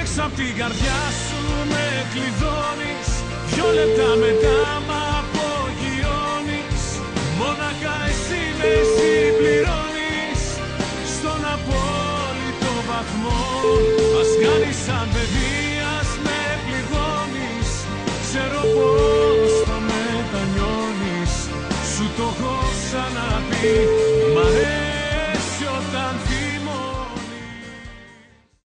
Έξω απ' την καρδιά σου με κλειδώνεις, 2 λεπτά μετά μ' απογειώνεις. Μόναχα εσύ με συμπληρώνεις στον απόλυτο βαθμό. Ας κάνεις σαν παιδί, ας με πληγώνεις, ξέρω πως θα μετανιώνεις. Σου το έχω ξαναπεί.